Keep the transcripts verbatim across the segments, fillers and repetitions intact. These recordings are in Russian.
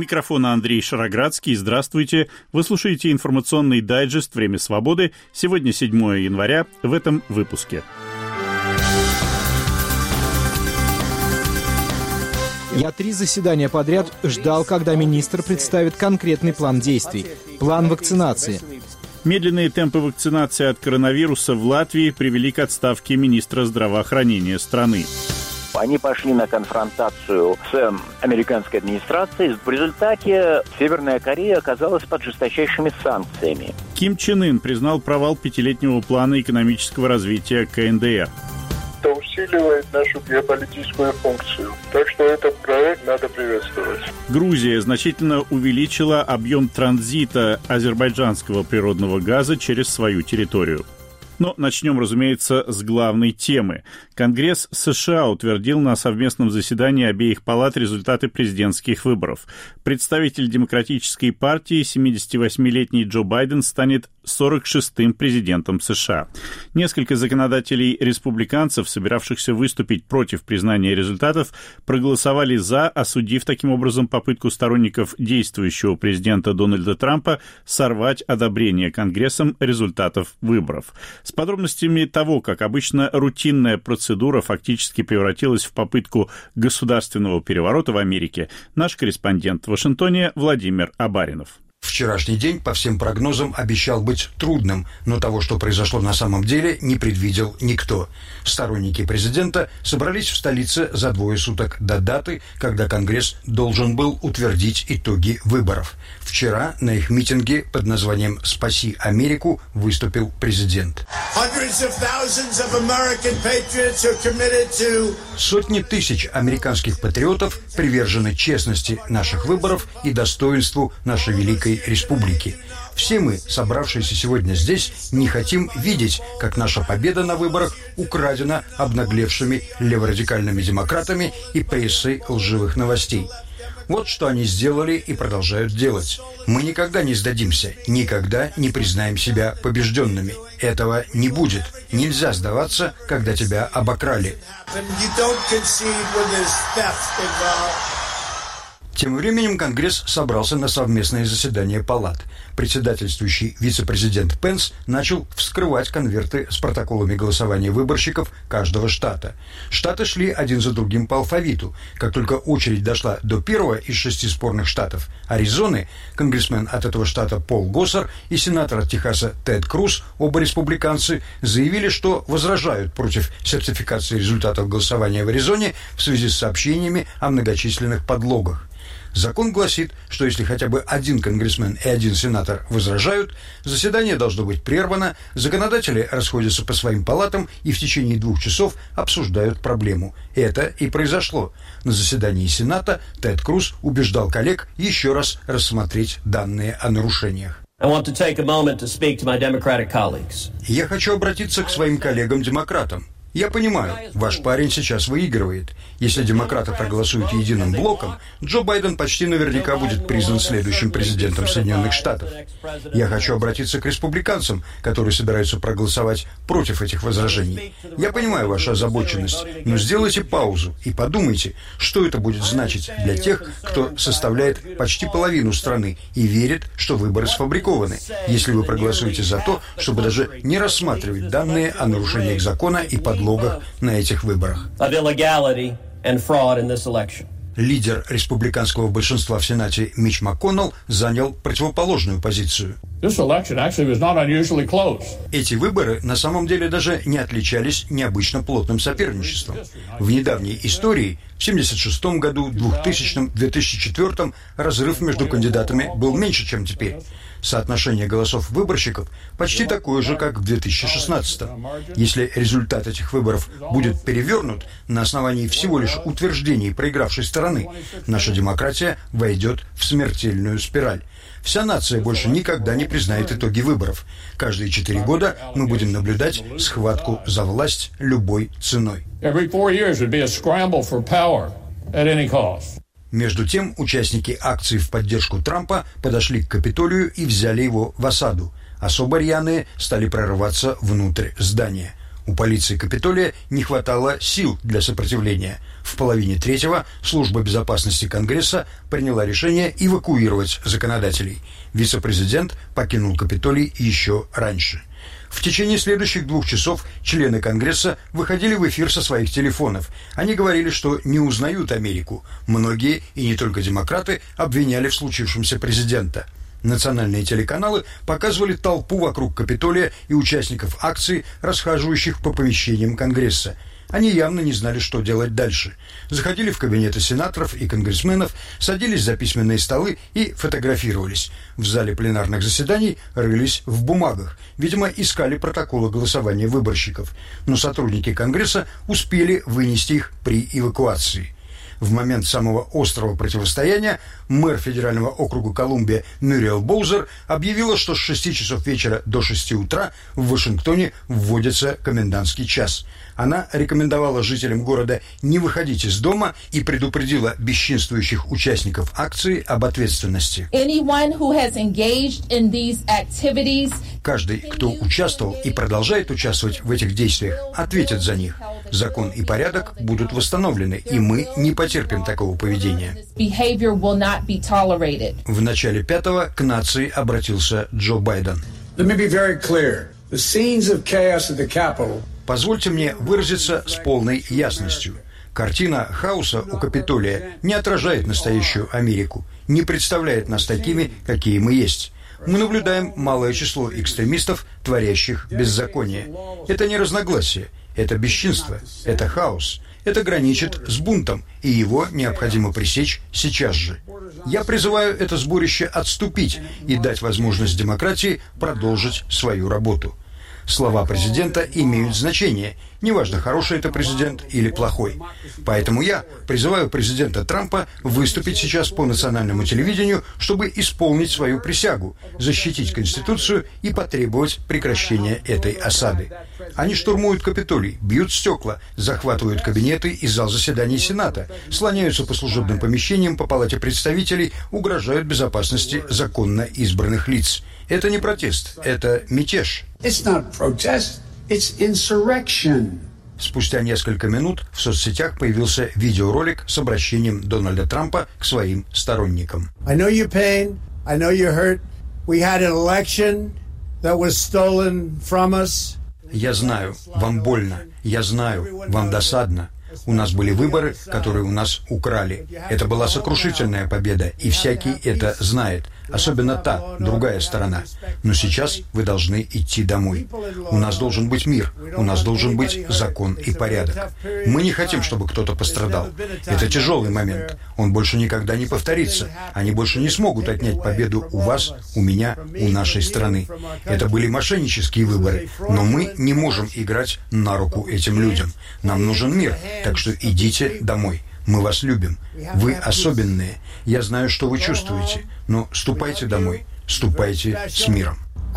микрофона Андрей Шароградский. Здравствуйте. Вы слушаете информационный дайджест «Время свободы». Сегодня седьмое января. В этом выпуске. Я три заседания подряд ждал, когда министр представит конкретный план действий. План вакцинации. Медленные темпы вакцинации от коронавируса в Латвии привели к отставке министра здравоохранения страны. Они пошли на конфронтацию с американской администрацией. В результате Северная Корея оказалась под жесточайшими санкциями. Ким Чен Ын признал провал пятилетнего плана экономического развития ка эн дэ эр. Это усиливает нашу геополитическую функцию. Так что этот проект надо приветствовать. Грузия значительно увеличила объем транзита азербайджанского природного газа через свою территорию. Но начнем, разумеется, с главной темы. Конгресс США утвердил на совместном заседании обеих палат результаты президентских выборов. Представитель Демократической партии, семидесятивосьмилетний Джо Байден, станет сорок шестым президентом США. Несколько законодателей-республиканцев, собиравшихся выступить против признания результатов, проголосовали «за», осудив таким образом попытку сторонников действующего президента Дональда Трампа сорвать одобрение Конгрессом результатов выборов. С подробностями того, как обычно рутинная процедура фактически превратилась в попытку государственного переворота в Америке, наш корреспондент в Вашингтоне Владимир Абаринов. Вчерашний день, по всем прогнозам, обещал быть трудным, но того, что произошло на самом деле, не предвидел никто. Сторонники президента собрались в столице за двое суток до даты, когда Конгресс должен был утвердить итоги выборов. Вчера на их митинге под названием «Спаси Америку» выступил президент. Сотни тысяч американских патриотов привержены честности наших выборов и достоинству нашей великой республики. Все мы, собравшиеся сегодня здесь, не хотим видеть, как наша победа на выборах украдена обнаглевшими леворадикальными демократами и прессой лживых новостей. Вот что они сделали и продолжают делать. Мы никогда не сдадимся, никогда не признаем себя побежденными. Этого не будет. Нельзя сдаваться, когда тебя обокрали. Тем временем Конгресс собрался на совместное заседание палат. Председательствующий вице-президент Пенс начал вскрывать конверты с протоколами голосования выборщиков каждого штата. Штаты шли один за другим по алфавиту. Как только очередь дошла до первого из шести спорных штатов Аризоны, конгрессмен от этого штата Пол Госсер и сенатор от Техаса Тед Круз, оба республиканцы, заявили, что возражают против сертификации результатов голосования в Аризоне в связи с сообщениями о многочисленных подлогах. Закон гласит, что если хотя бы один конгрессмен и один сенатор возражают, заседание должно быть прервано, законодатели расходятся по своим палатам и в течение двух часов обсуждают проблему. Это и произошло. На заседании Сената Тед Круз убеждал коллег еще раз рассмотреть данные о нарушениях. Я хочу обратиться к своим коллегам-демократам. Я понимаю, ваш парень сейчас выигрывает. Если демократы проголосуют единым блоком, Джо Байден почти наверняка будет признан следующим президентом Соединенных Штатов. Я хочу обратиться к республиканцам, которые собираются проголосовать против этих возражений. Я понимаю вашу озабоченность, но сделайте паузу и подумайте, что это будет значить для тех, кто составляет почти половину страны и верит, что выборы сфабрикованы, если вы проголосуете за то, чтобы даже не рассматривать данные о нарушениях закона и подлогах на этих выборах. Лидер республиканского большинства в Сенате Митч МакКоннелл занял противоположную позицию. Эти выборы на самом деле даже не отличались необычно плотным соперничеством. В недавней истории, в семьдесят шестом году, двухтысячном, две тысячи четвёртом, разрыв между кандидатами был меньше, чем теперь. Соотношение голосов выборщиков почти такое же, как в две тысячи шестнадцатом. Если результат этих выборов будет перевернут на основании всего лишь утверждений проигравшей стороны, наша демократия войдет в смертельную спираль. Вся нация больше никогда не признает итоги выборов. Каждые четыре года мы будем наблюдать схватку за власть любой ценой. Между тем, участники акции в поддержку Трампа подошли к Капитолию и взяли его в осаду. Особо рьяные стали прорываться внутрь здания. У полиции Капитолия не хватало сил для сопротивления. В половине третьего служба безопасности Конгресса приняла решение эвакуировать законодателей. Вице-президент покинул Капитолий еще раньше. В течение следующих двух часов члены Конгресса выходили в эфир со своих телефонов. Они говорили, что не узнают Америку. Многие, и не только демократы, обвиняли в случившемся президента. Национальные телеканалы показывали толпу вокруг Капитолия и участников акции, расхаживающих по помещениям Конгресса. Они явно не знали, что делать дальше. Заходили в кабинеты сенаторов и конгрессменов, садились за письменные столы и фотографировались. В зале пленарных заседаний рылись в бумагах. Видимо, искали протоколы голосования выборщиков. Но сотрудники Конгресса успели вынести их при эвакуации. В момент самого острого противостояния мэр федерального округа Колумбия Мюриэл Боузер объявила, что с шести часов вечера до шести утра в Вашингтоне вводится комендантский час. Она рекомендовала жителям города не выходить из дома и предупредила бесчинствующих участников акции об ответственности. Каждый, кто участвовал и продолжает участвовать в этих действиях, ответит за них. Закон и порядок будут восстановлены, и мы не потерпим такого поведения. В начале пятого к нации обратился Джо Байден. Позвольте мне выразиться с полной ясностью. Картина хаоса у Капитолия не отражает настоящую Америку, не представляет нас такими, какие мы есть. Мы наблюдаем малое число экстремистов, творящих беззаконие. Это не разногласие, это бесчинство, это хаос. Это граничит с бунтом, и его необходимо пресечь сейчас же. Я призываю это сборище отступить и дать возможность демократии продолжить свою работу. Слова президента имеют значение, неважно, хороший это президент или плохой. Поэтому я призываю президента Трампа выступить сейчас по национальному телевидению, чтобы исполнить свою присягу, защитить Конституцию и потребовать прекращения этой осады. Они штурмуют Капитолий, бьют стекла, захватывают кабинеты и зал заседаний Сената, слоняются по служебным помещениям, по Палате представителей, угрожают безопасности законно избранных лиц. Это не протест, это мятеж. It's not protest, it's insurrection. Спустя несколько минут в соцсетях появился видеоролик с обращением Дональда Трампа к своим сторонникам. I know your pain, I know you're hurt. We had an election that was stolen from us. Я знаю, вам больно, я знаю, вам досадно. У нас были выборы, которые у нас украли. Это была сокрушительная победа, и всякий это знает. Особенно та, другая сторона. Но сейчас вы должны идти домой. У нас должен быть мир, у нас должен быть закон и порядок. Мы не хотим, чтобы кто-то пострадал. Это тяжелый момент. Он больше никогда не повторится. Они больше не смогут отнять победу у вас, у меня, у нашей страны. Это были мошеннические выборы, но мы не можем играть на руку этим людям. Нам нужен мир, так что идите домой. Мы вас любим. Вы особенные. Я знаю, что вы чувствуете. Но ступайте домой. Ступайте с миром.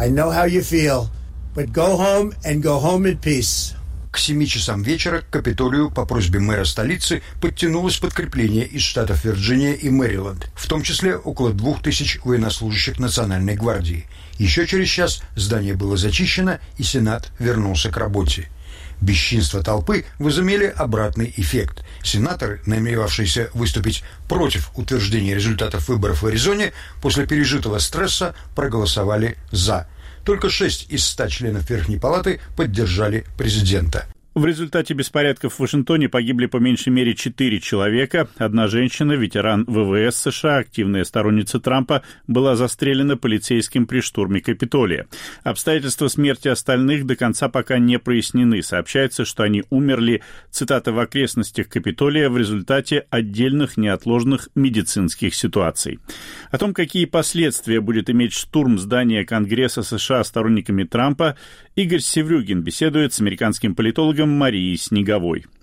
К семи часам вечера к Капитолию по просьбе мэра столицы подтянулось подкрепление из штатов Вирджиния и Мэриленд, в том числе около двух тысяч военнослужащих Национальной гвардии. Еще через час здание было зачищено, и Сенат вернулся к работе. Бесчинства толпы возымели обратный эффект. Сенаторы, намеревавшиеся выступить против утверждения результатов выборов в Аризоне, после пережитого стресса проголосовали «за». Только шесть из ста членов Верхней Палаты поддержали президента. В результате беспорядков в Вашингтоне погибли по меньшей мере четыре человека. Одна женщина, ветеран ВВС США, активная сторонница Трампа, была застрелена полицейским при штурме Капитолия. Обстоятельства смерти остальных до конца пока не прояснены. Сообщается, что они умерли, цитата, в окрестностях Капитолия в результате отдельных неотложных медицинских ситуаций. О том, какие последствия будет иметь штурм здания Конгресса США сторонниками Трампа, Игорь Севрюгин беседует с американским политологом Марией Снеговой.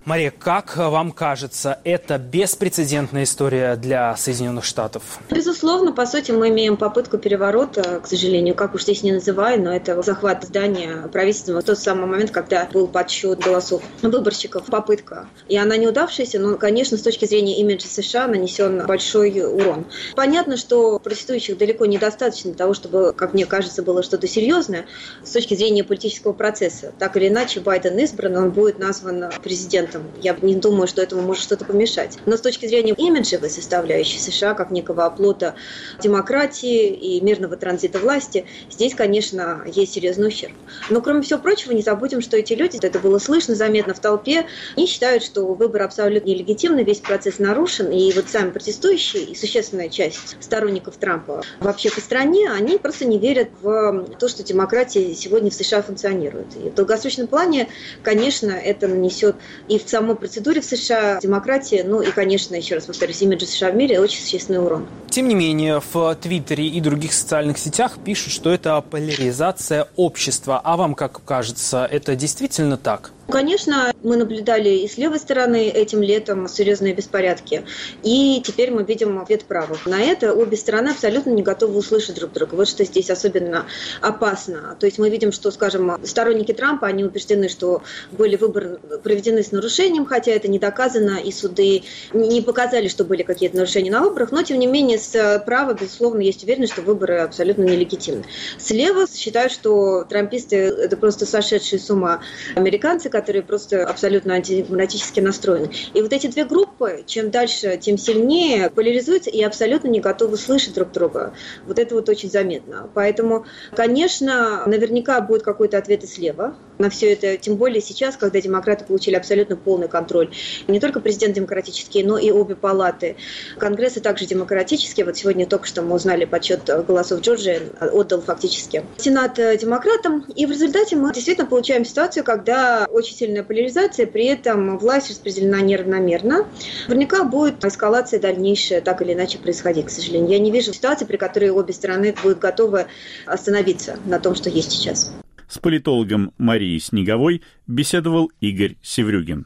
Мария, как вам кажется, это беспрецедентная история для Соединенных Штатов? Безусловно, по сути, мы имеем попытку переворота, к сожалению, как уж здесь не называю, но это захват здания правительства в тот самый момент, когда был подсчет голосов выборщиков. Попытка. И она неудавшаяся, но, конечно, с точки зрения имиджа США нанесен большой урон. Понятно, что протестующих далеко недостаточно для того, чтобы, как мне кажется, было что-то серьезное с точки зрения политического процесса. Так или иначе, Байден избран, он будет назван президентом. Я не думаю, что этому может что-то помешать. Но с точки зрения имиджевой составляющей США, как некого оплота демократии и мирного транзита власти, здесь, конечно, есть серьезный ущерб. Но, кроме всего прочего, не забудем, что эти люди, это было слышно заметно в толпе, они считают, что выбор абсолютно нелегитимный, весь процесс нарушен, и вот сами протестующие и существенная часть сторонников Трампа вообще по стране, они просто не верят в то, что демократия сегодня в США функционирует. И в долгосрочном плане, конечно, это нанесет и в самой процедуре в США демократии, ну и, конечно, еще раз повторюсь, имиджу США в мире очень существенный урон. Тем не менее, в Твиттере и других социальных сетях пишут, что это поляризация общества. А вам как кажется, это действительно так? Конечно, мы наблюдали и с левой стороны этим летом серьезные беспорядки. И теперь мы видим ответ правых. На это обе стороны абсолютно не готовы услышать друг друга. Вот что здесь особенно опасно. То есть мы видим, что, скажем, сторонники Трампа, они убеждены, что были выборы проведены с нарушением, хотя это не доказано, и суды не показали, что были какие-то нарушения на выборах. Но, тем не менее, справа, безусловно, есть уверенность, что выборы абсолютно нелегитимны. Слева считают, что трамписты – это просто сошедшие с ума американцы, которые просто абсолютно антидемократически настроены. И вот эти две группы, чем дальше, тем сильнее поляризуются и абсолютно не готовы слышать друг друга. Вот это вот очень заметно. Поэтому, конечно, наверняка будет какой-то ответ и слева на все это, тем более сейчас, когда демократы получили абсолютно полный контроль. Не только президент демократический, но и обе палаты Конгресса также демократические. Вот сегодня только что мы узнали подсчет голосов Джорджии, отдал фактически Сенат демократам. И в результате мы действительно получаем ситуацию, когда очень сильная поляризация, при этом власть распределена неравномерно. Наверняка будет эскалация дальнейшая так или иначе происходить, к сожалению. Я не вижу ситуации, при которой обе стороны будут готовы остановиться на том, что есть сейчас. С политологом Марией Снеговой беседовал Игорь Севрюгин.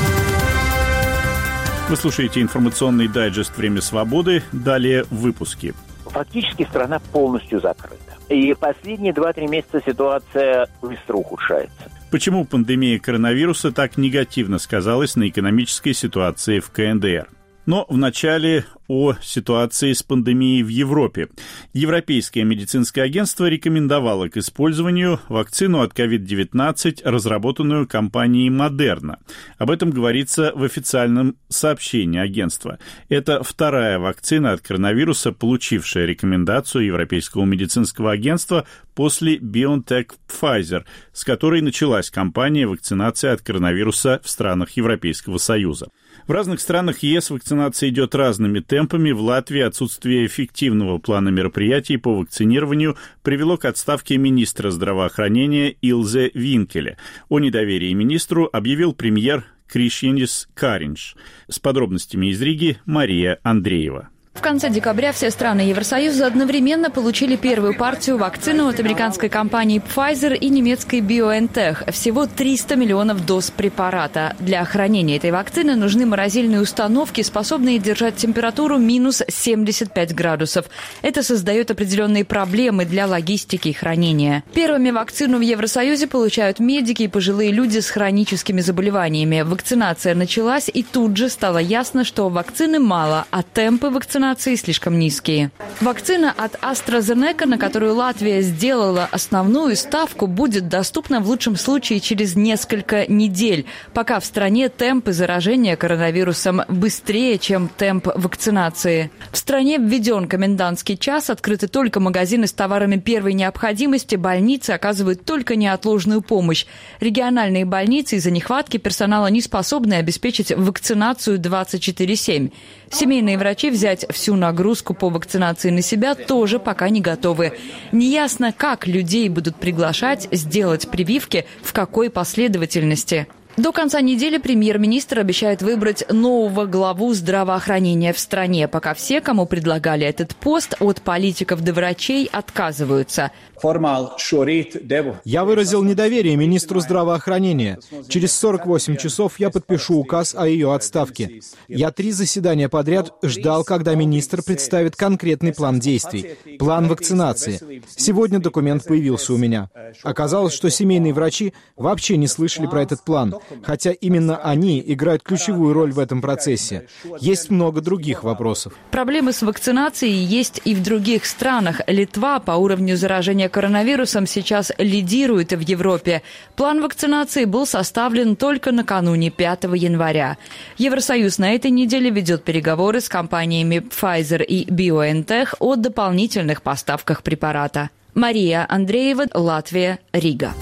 Вы слушаете информационный дайджест «Время свободы». Далее в выпуске. Фактически страна полностью закрыта. И последние два-три месяца ситуация быстро ухудшается. Почему пандемия коронавируса так негативно сказалась на экономической ситуации в ка эн дэ эр? Но вначале о ситуации с пандемией в Европе. Европейское медицинское агентство рекомендовало к использованию вакцину от ковид девятнадцать, разработанную компанией Moderna. Об этом говорится в официальном сообщении агентства. Это вторая вакцина от коронавируса, получившая рекомендацию Европейского медицинского агентства после BioNTech Pfizer, с которой началась кампания вакцинации от коронавируса в странах Европейского Союза. В разных странах е эс вакцинация идет разными темпами. В Латвии отсутствие эффективного плана мероприятий по вакцинированию привело к отставке министра здравоохранения Илзе Винкеля. О недоверии министру объявил премьер Кришьянис Каринш. С подробностями из Риги Мария Андреева. В конце декабря все страны Евросоюза одновременно получили первую партию вакцины от американской компании Pfizer и немецкой BioNTech. Всего триста миллионов доз препарата. Для хранения этой вакцины нужны морозильные установки, способные держать температуру минус семьдесят пять градусов. Это создает определенные проблемы для логистики и хранения. Первыми вакцину в Евросоюзе получают медики и пожилые люди с хроническими заболеваниями. Вакцинация началась, и тут же стало ясно, что вакцины мало, а темпы вакцинации слишком низкие. Вакцина от AstraZeneca, на которую Латвия сделала основную ставку, будет доступна в лучшем случае через несколько недель, пока в стране темпы заражения коронавирусом быстрее, чем темп вакцинации. В стране введен комендантский час, открыты только магазины с товарами первой необходимости, больницы оказывают только неотложную помощь. Региональные больницы из-за нехватки персонала не способны обеспечить вакцинацию двадцать четыре семь. Семейные врачи взять всю нагрузку по вакцинации на себя тоже пока не готовы. Неясно, как людей будут приглашать сделать прививки, в какой последовательности. До конца недели премьер-министр обещает выбрать нового главу здравоохранения в стране, пока все, кому предлагали этот пост, от политиков до врачей, отказываются. Я выразил недоверие министру здравоохранения. Через сорок восемь часов я подпишу указ о ее отставке. Я три заседания подряд ждал, когда министр представит конкретный план действий, план вакцинации. Сегодня документ появился у меня. Оказалось, что семейные врачи вообще не слышали про этот план, хотя именно они играют ключевую роль в этом процессе. Есть много других вопросов. Проблемы с вакцинацией есть и в других странах. Литва по уровню заражения коронавирусом сейчас лидирует в Европе. План вакцинации был составлен только накануне пятого января. Евросоюз на этой неделе ведет переговоры с компаниями Pfizer и BioNTech о дополнительных поставках препарата. Мария Андреева, Латвия, Рига.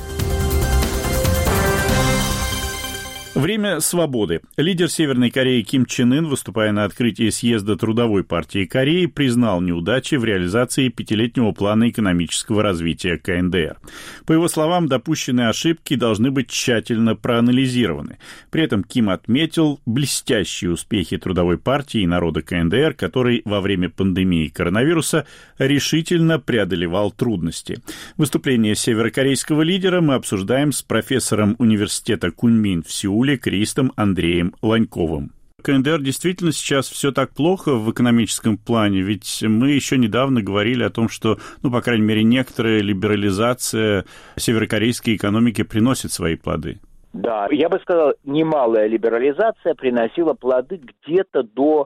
Время свободы. Лидер Северной Кореи Ким Чен Ын, выступая на открытии съезда Трудовой партии Кореи, признал неудачи в реализации пятилетнего плана экономического развития ка эн дэ эр. По его словам, допущенные ошибки должны быть тщательно проанализированы. При этом Ким отметил блестящие успехи Трудовой партии и народа ка эн дэ эр, который во время пандемии коронавируса решительно преодолевал трудности. Выступление северокорейского лидера мы обсуждаем с профессором университета Куньмин в Сеуле Кристом Андреем Ланьковым. ка эн дэ эр действительно сейчас все так плохо в экономическом плане, ведь мы еще недавно говорили о том, что, ну, по крайней мере, некоторая либерализация северокорейской экономики приносит свои плоды. Да, я бы сказал, немалая либерализация приносила плоды где-то до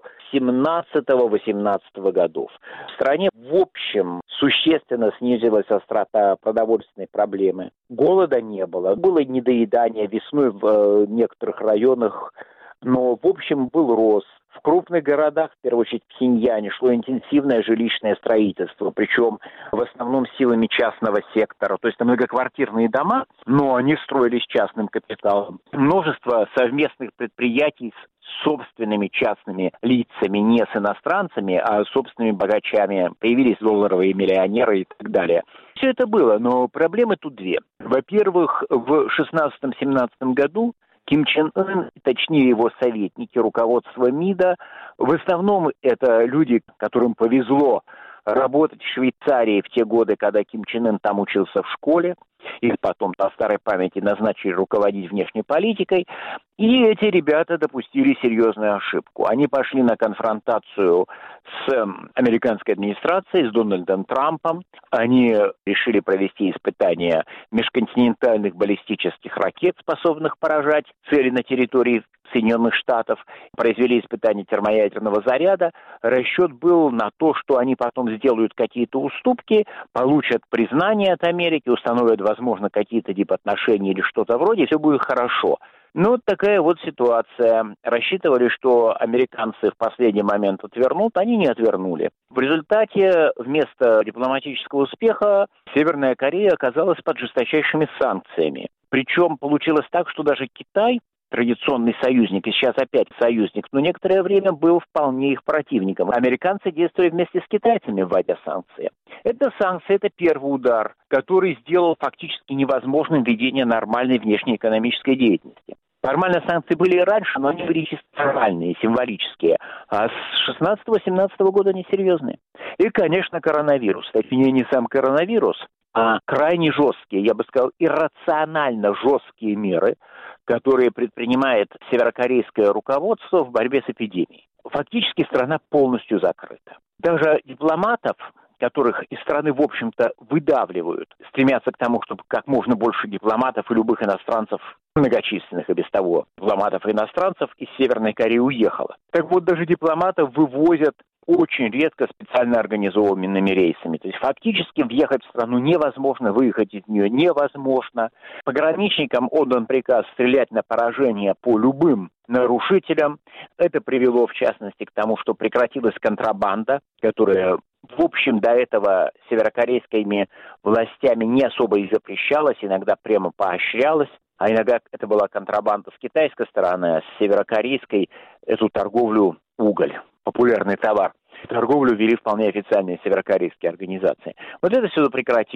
семнадцатого-восемнадцатого годов. В стране в общем существенно снизилась острота продовольственной проблемы. Голода не было. Было недоедание весной в э, некоторых районах, но в общем был рост. В крупных городах, в первую очередь в Пхеньяне, шло интенсивное жилищное строительство, причем в основном силами частного сектора. То есть это многоквартирные дома, но они строились частным капиталом. Множество совместных предприятий с собственными частными лицами, не с иностранцами, а с собственными богачами. Появились долларовые миллионеры и так далее. Все это было, но проблемы тут две. Во-первых, в шестнадцатом-семнадцатом году Ким Чен Ын, точнее его советники, руководство МИДа, в основном это люди, которым повезло работать в Швейцарии в те годы, когда Ким Чен Ын там учился в школе, их потом по старой памяти назначили руководить внешней политикой, и эти ребята допустили серьезную ошибку. Они пошли на конфронтацию с американской администрацией, с Дональдом Трампом. Они решили провести испытания межконтинентальных баллистических ракет, способных поражать цели на территории Соединенных Штатов, произвели испытания термоядерного заряда. Расчет был на то, что они потом сделают какие-то уступки, получат признание от Америки, установят, возможно, какие-то дипотношения или что-то вроде, и все будет хорошо. Ну, вот такая вот ситуация. Рассчитывали, что американцы в последний момент отвернут, они не отвернули. В результате вместо дипломатического успеха Северная Корея оказалась под жесточайшими санкциями. Причем получилось так, что даже Китай, традиционный союзник, и сейчас опять союзник, но некоторое время был вполне их противником. Американцы действовали вместе с китайцами, вводя санкции. Это санкции, это первый удар, который сделал фактически невозможным ведение нормальной внешнеэкономической деятельности. Формально санкции были и раньше, но они были чисто формальные, символические. А с шестнадцатого-семнадцатого года они серьезные. И, конечно, коронавирус. Точнее, не сам коронавирус, а крайне жесткие, я бы сказал, иррационально жесткие меры, которые предпринимает северокорейское руководство в борьбе с эпидемией. Фактически страна полностью закрыта. Даже дипломатов, которых из страны, в общем-то, выдавливают, стремятся к тому, чтобы как можно больше дипломатов и любых иностранцев, многочисленных и без того дипломатов и иностранцев, из Северной Кореи уехало. Так вот, даже дипломатов вывозят очень редко специально организованными рейсами. То есть фактически въехать в страну невозможно, выехать из нее невозможно. Пограничникам отдан приказ стрелять на поражение по любым нарушителям. Это привело, в частности, к тому, что прекратилась контрабанда, которая, в общем, до этого северокорейскими властями не особо и запрещалась, иногда прямо поощрялась. А иногда это была контрабанда с китайской стороны, а с северокорейской эту торговлю уголь, популярный товар. Торговлю вели вполне официальные северокорейские организации. Вот это все прекратилось.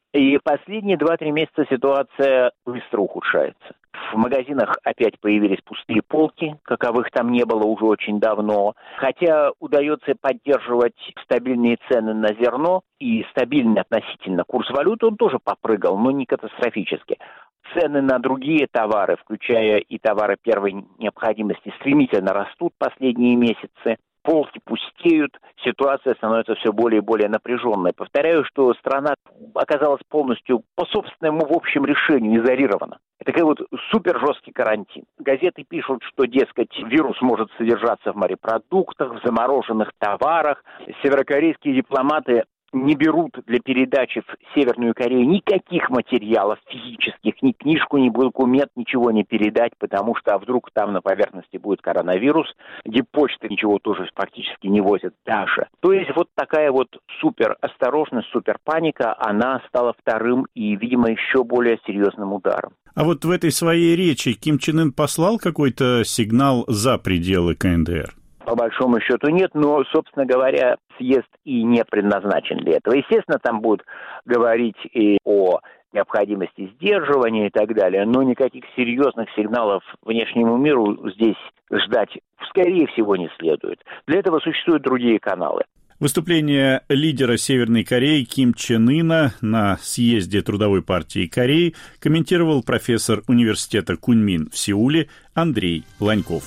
И последние два-три месяца ситуация быстро ухудшается. В магазинах опять появились пустые полки, каковых там не было уже очень давно. Хотя удается поддерживать стабильные цены на зерно и стабильный относительно курс валюты, он тоже попрыгал, но не катастрофически. Цены на другие товары, включая и товары первой необходимости, стремительно растут последние месяцы. Полки пустеют, ситуация становится все более и более напряженной. Повторяю, что страна оказалась полностью по собственному в общем решению изолирована. Это такой вот супер жесткий карантин. Газеты пишут, что, дескать, вирус может содержаться в морепродуктах, в замороженных товарах. Северокорейские дипломаты не берут для передачи в Северную Корею никаких материалов физических, ни книжку, ни документ, ничего не передать, потому что а вдруг там на поверхности будет коронавирус, диппочты ничего тоже практически не возят даже. То есть вот такая вот супер осторожность, супер паника, она стала вторым и, видимо, еще более серьезным ударом. А вот в этой своей речи Ким Чен Ын послал какой-то сигнал за пределы ка эн дэ эр? По большому счету нет, но, собственно говоря, съезд и не предназначен для этого. Естественно, там будут говорить и о необходимости сдерживания и так далее, но никаких серьезных сигналов внешнему миру здесь ждать, скорее всего, не следует. Для этого существуют другие каналы. Выступление лидера Северной Кореи Ким Чен Ына на съезде Трудовой партии Кореи комментировал профессор университета Куньмин в Сеуле Андрей Ланьков.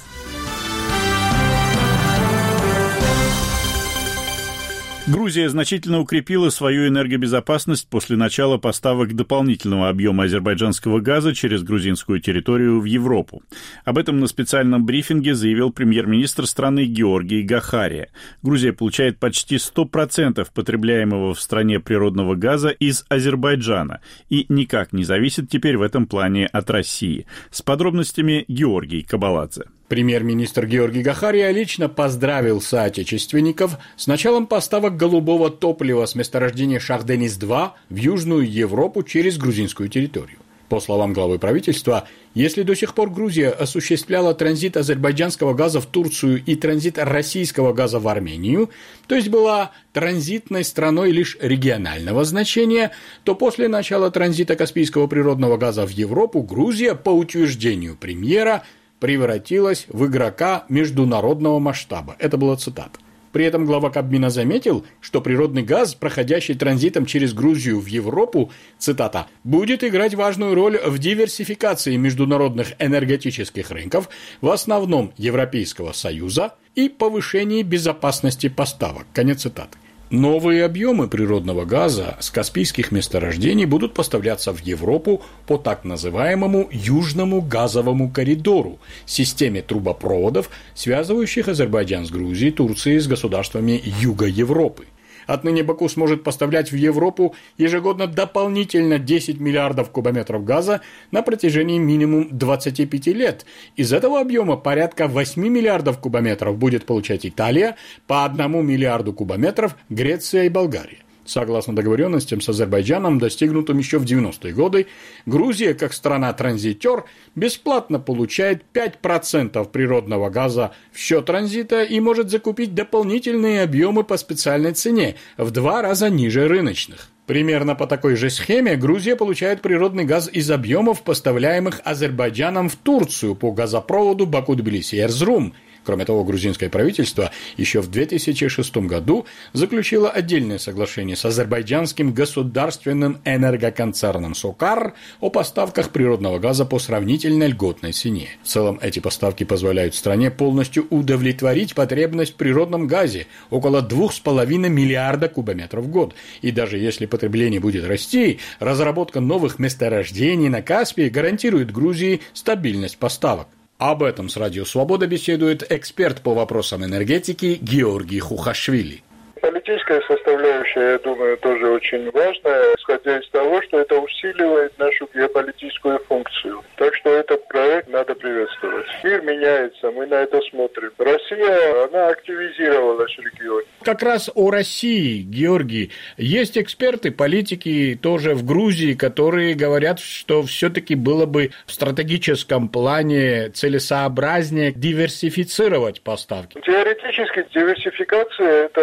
Грузия значительно укрепила свою энергобезопасность после начала поставок дополнительного объема азербайджанского газа через грузинскую территорию в Европу. Об этом на специальном брифинге заявил премьер-министр страны Георгий Гахария. Грузия получает почти сто процентов потребляемого в стране природного газа из Азербайджана и никак не зависит теперь в этом плане от России. С подробностями Георгий Кабаладзе. Премьер-министр Георгий Гахария лично поздравил соотечественников с началом поставок голубого топлива с месторождения Шахденис-два в Южную Европу через грузинскую территорию. По словам главы правительства, если до сих пор Грузия осуществляла транзит азербайджанского газа в Турцию и транзит российского газа в Армению, то есть была транзитной страной лишь регионального значения, то после начала транзита Каспийского природного газа в Европу Грузия, по утверждению премьера, превратилась в игрока международного масштаба. Это была цитата. При этом глава Кабмина заметил, что природный газ, проходящий транзитом через Грузию в Европу, цитата, «будет играть важную роль в диверсификации международных энергетических рынков, в основном Европейского Союза, и повышении безопасности поставок». Конец цитаты. Новые объемы природного газа с каспийских месторождений будут поставляться в Европу по так называемому Южному газовому коридору, системе трубопроводов, связывающих Азербайджан с Грузией, Турцией с государствами Юга Европы. Отныне Баку сможет поставлять в Европу ежегодно дополнительно десять миллиардов кубометров газа на протяжении минимум двадцати пяти лет. Из этого объема порядка восьми миллиардов кубометров будет получать Италия, по одному миллиарду кубометров Греция и Болгария. Согласно договоренностям с Азербайджаном, достигнутым еще в девяностые годы, Грузия, как страна-транзитер, бесплатно получает пять процентов природного газа в счет транзита и может закупить дополнительные объемы по специальной цене, в два раза ниже рыночных. Примерно по такой же схеме Грузия получает природный газ из объемов, поставляемых Азербайджаном в Турцию по газопроводу Баку-Тбилиси-Эрзрум. Кроме того, грузинское правительство еще в две тысячи шестом году заключило отдельное соглашение с азербайджанским государственным энергоконцерном «Сокар» о поставках природного газа по сравнительно льготной цене. В целом, эти поставки позволяют стране полностью удовлетворить потребность в природном газе – около двух с половиной миллиарда кубометров в год. И даже если потребление будет расти, разработка новых месторождений на Каспии гарантирует Грузии стабильность поставок. Об этом с Радио Свобода беседует эксперт по вопросам энергетики Георгий Хухашвили. Политическая составляющая, я думаю, тоже очень важная, исходя из того, что это усиливает нашу геополитическую функцию. Так что этот проект надо приветствовать. Мир меняется, мы на это смотрим. Россия, она активизировалась в регионе. Как раз о России, Георгий, есть эксперты, политики тоже в Грузии, которые говорят, что все-таки было бы в стратегическом плане целесообразнее диверсифицировать поставки. Теоретически диверсификация – это, конечно,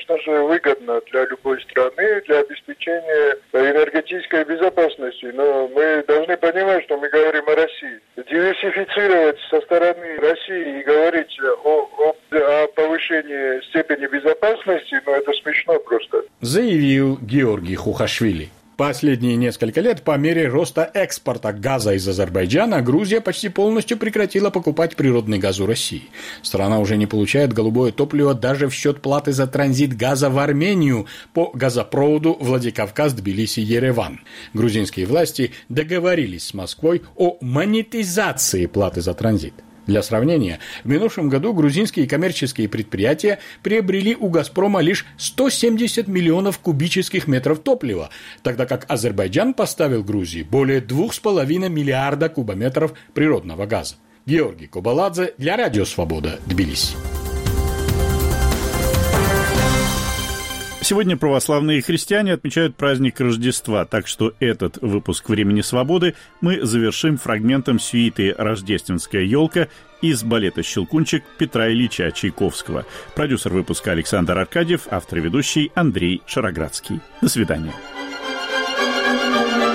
конечно же, выгодно для любой страны, для обеспечения энергетической безопасности. Но мы должны понимать, что мы говорим о России. Диверсифицировать со стороны России и говорить о, о, о повышении степени безопасности, ну это смешно просто. Заявил Георгий Хухашвили. Последние несколько лет по мере роста экспорта газа из Азербайджана Грузия почти полностью прекратила покупать природный газ у России. Страна уже не получает голубое топливо даже в счет платы за транзит газа в Армению по газопроводу Владикавказ-Тбилиси-Ереван. Грузинские власти договорились с Москвой о монетизации платы за транзит. Для сравнения, в минувшем году грузинские коммерческие предприятия приобрели у «Газпрома» лишь сто семьдесят миллионов кубических метров топлива, тогда как Азербайджан поставил Грузии более двух с половиной миллиарда кубометров природного газа. Георгий Кобаладзе для Радио Свобода, Тбилиси. Сегодня православные христиане отмечают праздник Рождества, так что этот выпуск «Времени свободы» мы завершим фрагментом сюиты «Рождественская елка» из балета «Щелкунчик» Петра Ильича Чайковского. Продюсер выпуска Александр Аркадьев, автор и ведущий Андрей Шароградский. До свидания.